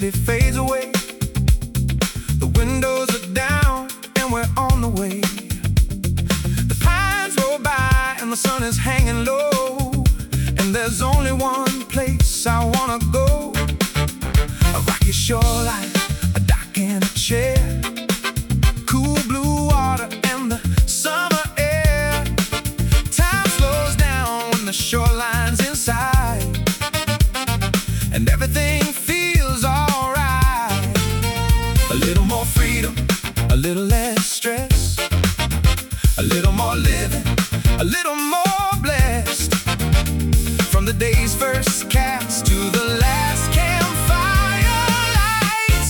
city fades away. The windows are down and we're on the way. The pines roll by and the sun is hanging low, and there's only one place I wanna go. A rocky shoreline, a dock and a chair, cool blue water and the summer air. Time slows down when the shoreline's inside, and everything feels alright. A little more freedom, a little less stress, a little more living, a little more blessed. From the day's first cast to the last campfire lights.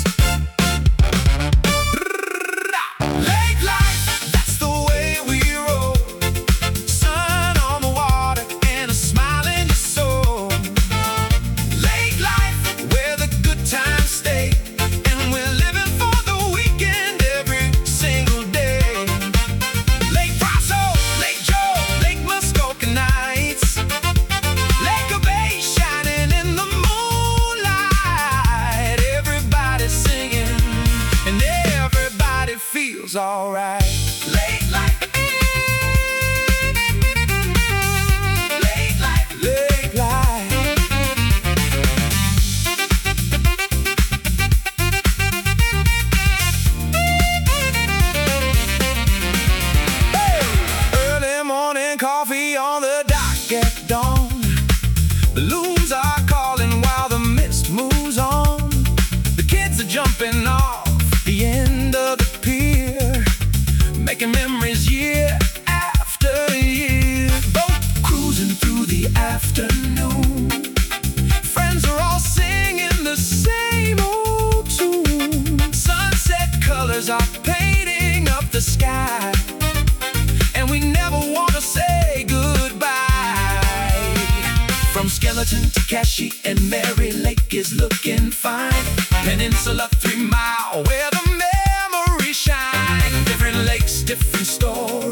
Lake life, that's the way we roll. Sun on the water and a smile in your soul. Lake life, where the good times stay, and we're living for the weekend every single day. Lake Brasso, Lake Joe, Lake Muskoka nights, Lake Bay shining in the moonlight. Everybody singing and everybody feels alright. Lake life, lake life, lake life. Early morning coffee on the dock at dawn. The loons are calling while the mist moves on. The kids are jumping off the end of the pier, making memories year after year. Boat cruising through the afternoon, friends are all singing the same old tune. Sunset colors are painting up the sky, and we never want to say goodbye. From Skeleton to Cashy and Mary Lake is looking fine. Peninsula 3 Mile, where the memories shine. Different lakes, different stories.